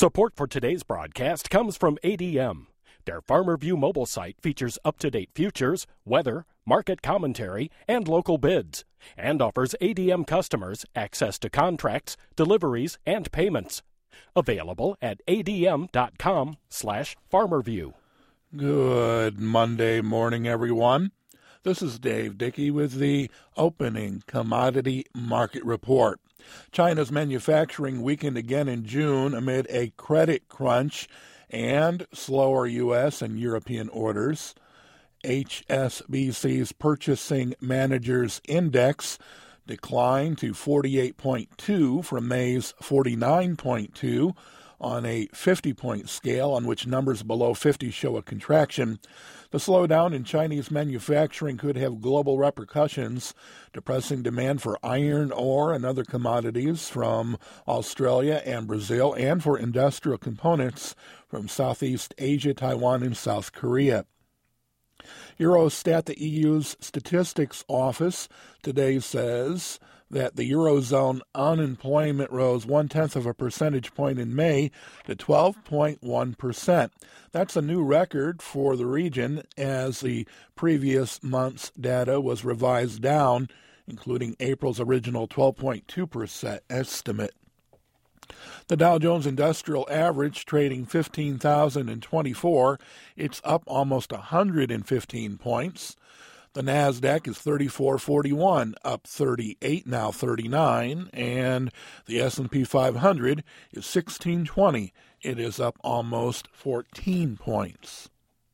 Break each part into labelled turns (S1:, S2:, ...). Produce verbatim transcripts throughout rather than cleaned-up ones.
S1: Support for today's broadcast comes from A D M. Their FarmerView mobile site features up-to-date futures, weather, market commentary, and local bids, and offers A D M customers access to contracts, deliveries, and payments. Available at adm.com slash farmerview.
S2: Good Monday morning, everyone. This is Dave Dickey with the opening commodity market report. China's manufacturing weakened again in June amid a credit crunch and slower U S and European orders. H S B C's Purchasing Managers Index declined to forty-eight point two from May's forty-nine point two on a fifty-point scale on which numbers below fifty show a contraction. The slowdown in Chinese manufacturing could have global repercussions, depressing demand for iron ore and other commodities from Australia and Brazil, and for industrial components from Southeast Asia, Taiwan, and South Korea. Eurostat, the E U's statistics office, today says that the Eurozone unemployment rose one-tenth of a percentage point in May to twelve point one percent. That's a new record for the region as the previous month's data was revised down, including April's original twelve point two percent estimate. The Dow Jones Industrial Average trading fifteen thousand twenty-four. It's up almost one hundred fifteen points. The NASDAQ is thirty-four forty-one, up thirty-eight, now thirty-nine, and the S and P five hundred is sixteen twenty. It is up almost fourteen points.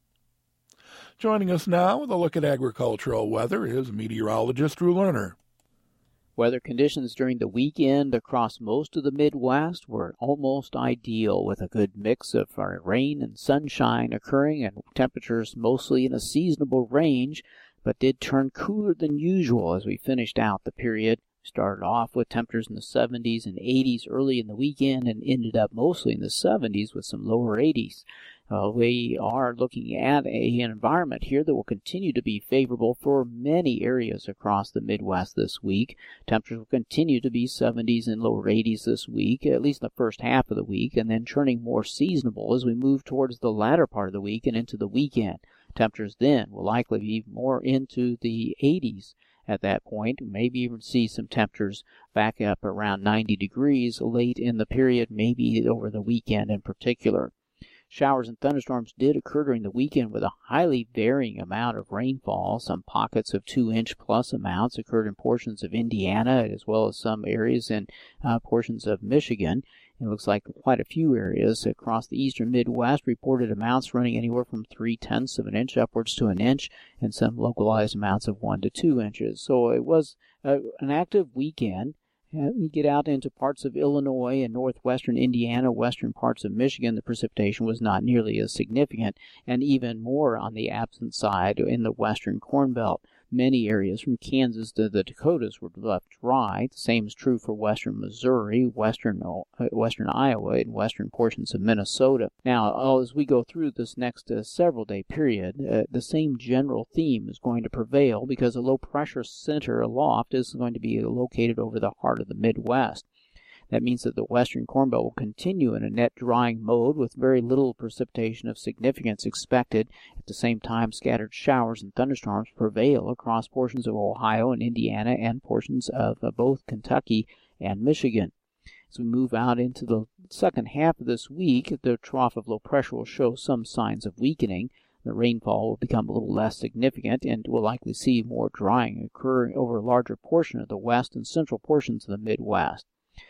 S2: Joining us now with a look at agricultural weather is meteorologist Drew Lerner.
S3: Weather conditions during the weekend across most of the Midwest were almost ideal, with a good mix of rain and sunshine occurring and temperatures mostly in a seasonable range, but did turn cooler than usual as we finished out the period. Started off with temperatures in the seventies and eighties early in the weekend and ended up mostly in the seventies with some lower eighties. Uh, we are looking at a, an environment here that will continue to be favorable for many areas across the Midwest this week. Temperatures will continue to be seventies and lower eighties this week, at least the first half of the week, and then turning more seasonable as we move towards the latter part of the week and into the weekend. Temperatures then will likely be more into the eighties at that point. Maybe even see some temperatures back up around ninety degrees late in the period, maybe over the weekend in particular. Showers and thunderstorms did occur during the weekend with a highly varying amount of rainfall. Some pockets of two-inch plus amounts occurred in portions of Indiana as well as some areas in uh, portions of Michigan. It looks like quite a few areas across the eastern Midwest reported amounts running anywhere from three-tenths of an inch upwards to an inch, and some localized amounts of one to two inches. So it was uh, an active weekend. Uh, we get out into parts of Illinois and northwestern Indiana, western parts of Michigan, the precipitation was not nearly as significant, and even more on the absent side in the western Corn Belt. Many areas from Kansas to the Dakotas were left dry. The same is true for western Missouri, western uh, western Iowa, and western portions of Minnesota. Now, as we go through this next uh, several-day period, uh, the same general theme is going to prevail because a low-pressure center aloft is going to be located over the heart of the Midwest. That means that the western Corn Belt will continue in a net drying mode with very little precipitation of significance expected. At the same time, scattered showers and thunderstorms prevail across portions of Ohio and Indiana and portions of uh, both Kentucky and Michigan. As we move out into the second half of this week, the trough of low pressure will show some signs of weakening. The rainfall will become a little less significant, and we'll likely see more drying occur over a larger portion of the west and central portions of the Midwest.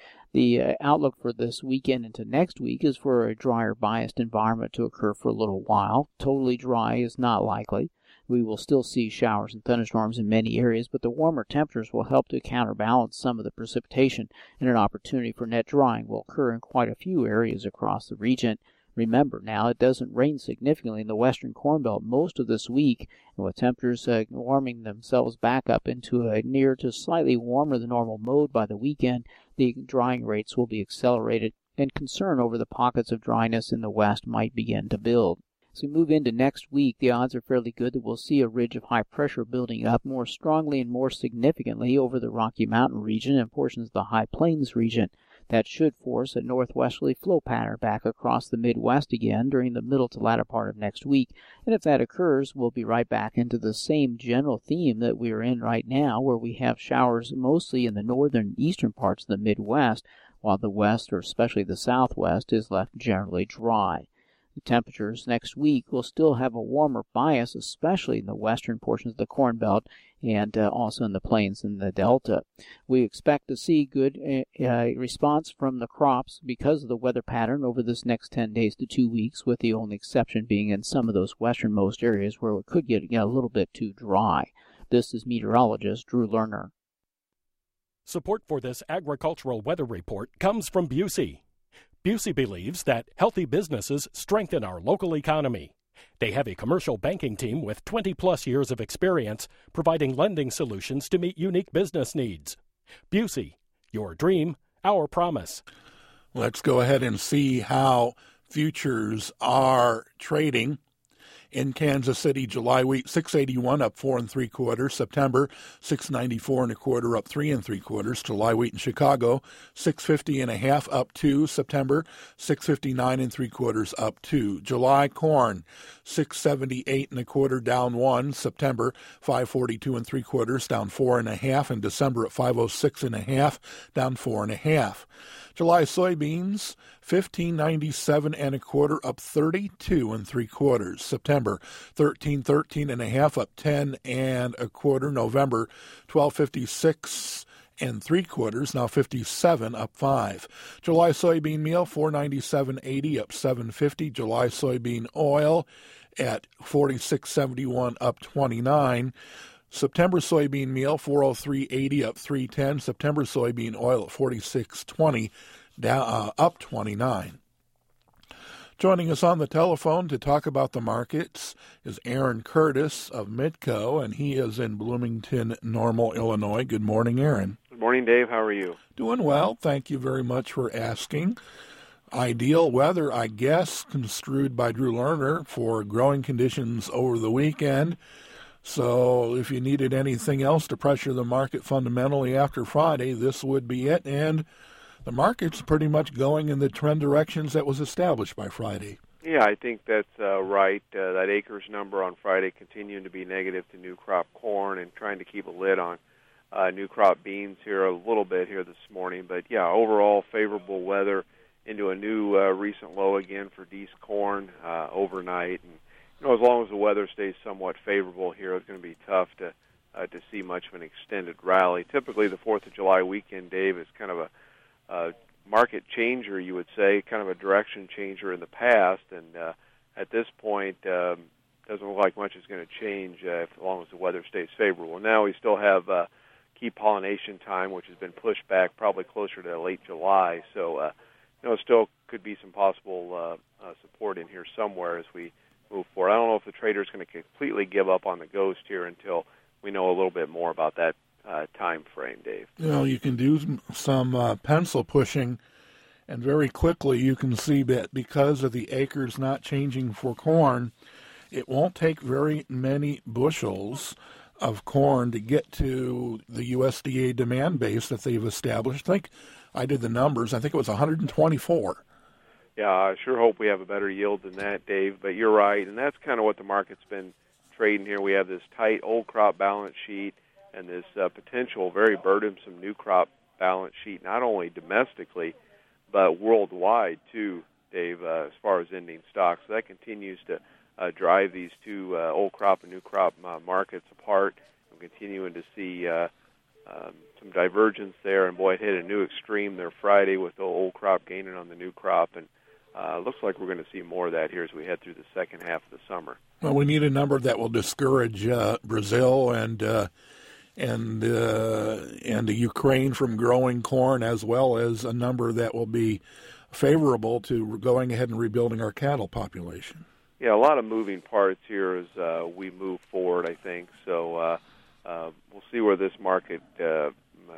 S3: The uh, outlook for this weekend into next week is for a drier biased environment to occur for a little while. Totally dry is not likely. We will still see showers and thunderstorms in many areas, but the warmer temperatures will help to counterbalance some of the precipitation, and an opportunity for net drying will occur in quite a few areas across the region. Remember now, it doesn't rain significantly in the western Corn Belt most of this week, and with temperatures uh, warming themselves back up into a near to slightly warmer than normal mode by the weekend, the drying rates will be accelerated, and concern over the pockets of dryness in the west might begin to build. As we move into next week, the odds are fairly good that we'll see a ridge of high pressure building up more strongly and more significantly over the Rocky Mountain region and portions of the High Plains region. That should force a northwesterly flow pattern back across the Midwest again during the middle to latter part of next week. And if that occurs, we'll be right back into the same general theme that we are in right now, where we have showers mostly in the northern and eastern parts of the Midwest, while the west, or especially the southwest, is left generally dry. The temperatures next week will still have a warmer bias, especially in the western portions of the Corn Belt and uh, also in the plains and the Delta. We expect to see good uh, uh, response from the crops because of the weather pattern over this next ten days to two weeks, with the only exception being in some of those westernmost areas where it could get, get a little bit too dry. This is meteorologist Drew Lerner.
S1: Support for this agricultural weather report comes from Busey. Busey believes that healthy businesses strengthen our local economy. They have a commercial banking team with twenty plus years of experience providing lending solutions to meet unique business needs. Busey, your dream, our promise.
S2: Let's go ahead and see how futures are trading. In Kansas City, July wheat six eighty-one up four and three quarters. September six ninety-four and a quarter up three and three quarters. July wheat in Chicago six fifty and a half up two. September six fifty-nine and three quarters up two. July corn six seventy-eight and a quarter down one. September five forty-two and three quarters down four and a half. And December at five oh six and a half down four and a half. July soybeans fifteen ninety-seven and a quarter up thirty-two and three quarters. September thirteen thirteen and a half up ten and a quarter. November twelve fifty-six and three quarters, now fifty-seven up five. July soybean meal four ninety-seven eighty up seven fifty. July soybean oil at forty-six seventy-one up twenty-nine. September soybean meal four oh three eighty up three ten. September soybean oil at forty-six twenty down uh, up twenty-nine. Joining us on the telephone to talk about the markets is Aaron Curtis of Midco, and he is in Bloomington Normal, Illinois. Good morning, Aaron.
S4: Good morning, Dave. How are you?
S2: Doing well. Thank you very much for asking. Ideal weather, I guess, construed by Drew Lerner for growing conditions over the weekend. So if you needed anything else to pressure the market fundamentally after Friday, this would be it. And the market's pretty much going in the trend directions that was established by Friday.
S4: Yeah, I think that's uh, right. Uh, that acres number on Friday continuing to be negative to new crop corn and trying to keep a lid on uh, new crop beans here a little bit here this morning. But, yeah, overall favorable weather into a new uh, recent low again for Dees corn uh, overnight. And, you know, as long as the weather stays somewhat favorable here, it's going to be tough to uh, to see much of an extended rally. Typically, the fourth of July weekend, Dave, is kind of a uh, market changer, you would say, kind of a direction changer in the past. And uh, at this point, um, doesn't look like much is going to change uh, if, as long as the weather stays favorable. Now we still have uh, key pollination time, which has been pushed back probably closer to late July. So, uh, you know, still could be some possible uh, uh, support in here somewhere as we move forward. I don't know if the trader is going to completely give up on the ghost here until we know a little bit more about that uh, time frame, Dave.
S2: You know, you can do some uh, pencil pushing, and very quickly you can see that because of the acres not changing for corn, it won't take very many bushels of corn to get to the U S D A demand base that they've established. I think I did the numbers. I think it was one hundred twenty-four.
S4: Yeah, I sure hope we have a better yield than that, Dave, but you're right, and that's kind of what the market's been trading here. We have this tight old crop balance sheet and this uh, potential very burdensome new crop balance sheet, not only domestically, but worldwide, too, Dave, uh, as far as ending stocks. So that continues to uh, drive these two uh, old crop and new crop uh, markets apart. We're continuing to see uh, um, some divergence there, and boy, it hit a new extreme there Friday with the old crop gaining on the new crop, and Uh, looks like we're going to see more of that here as we head through the second half of the summer.
S2: Well, we need a number that will discourage uh, Brazil and uh, and uh, and the Ukraine from growing corn, as well as a number that will be favorable to going ahead and rebuilding our cattle population.
S4: Yeah, a lot of moving parts here as uh, we move forward, I think. So uh, uh, we'll see where this market uh,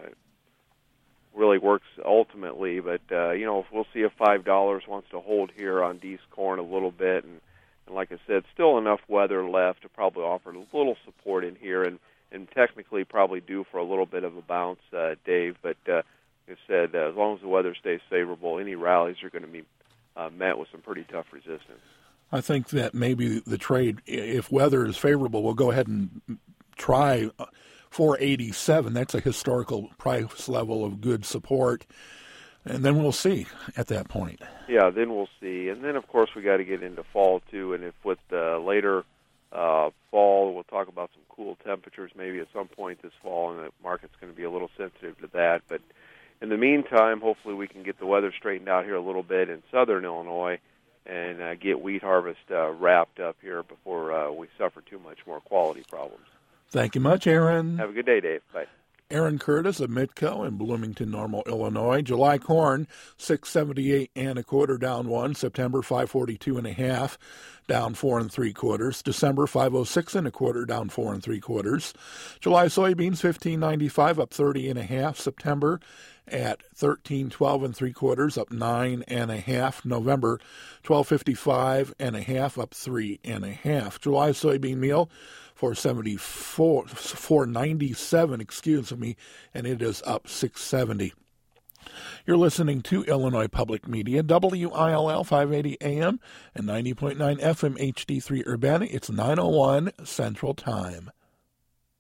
S4: really works ultimately, but uh, you know, we'll see if five dollars wants to hold here on Dees corn a little bit, and, and like I said, still enough weather left to probably offer a little support in here, and, and technically probably due for a little bit of a bounce, uh, Dave. But uh, I said, uh, as long as the weather stays favorable, any rallies are going to be uh, met with some pretty tough resistance.
S2: I think that maybe the trade, if weather is favorable, we'll go ahead and try four eighty-seven. That's a historical price level of good support. And then we'll see at that point.
S4: Yeah, then we'll see. And then, of course, we got to get into fall, too. And if with uh, later uh, fall, we'll talk about some cool temperatures maybe at some point this fall, and the market's going to be a little sensitive to that. But in the meantime, hopefully we can get the weather straightened out here a little bit in southern Illinois and uh, get wheat harvest uh, wrapped up here before uh, we suffer too much more quality problems.
S2: Thank you much, Aaron.
S4: Have a good day, Dave. Bye.
S2: Aaron Curtis of Mitco in Bloomington Normal, Illinois. July corn, six seventy-eight and a quarter, down one. September, five forty-two and a half, down four and three quarters. December, five oh six and a quarter, down four and three quarters. July soybeans, fifteen ninety-five, up thirty and a half. September at thirteen twelve and three quarters, up nine and a half. November, twelve fifty-five and a half, up three and a half. July soybean meal, four seventy-four, four ninety-seven, excuse me, and it is up six seventy. You're listening to Illinois Public Media, W I L L five eighty A M and ninety point nine F M H D three Urbana. It's nine oh one Central Time.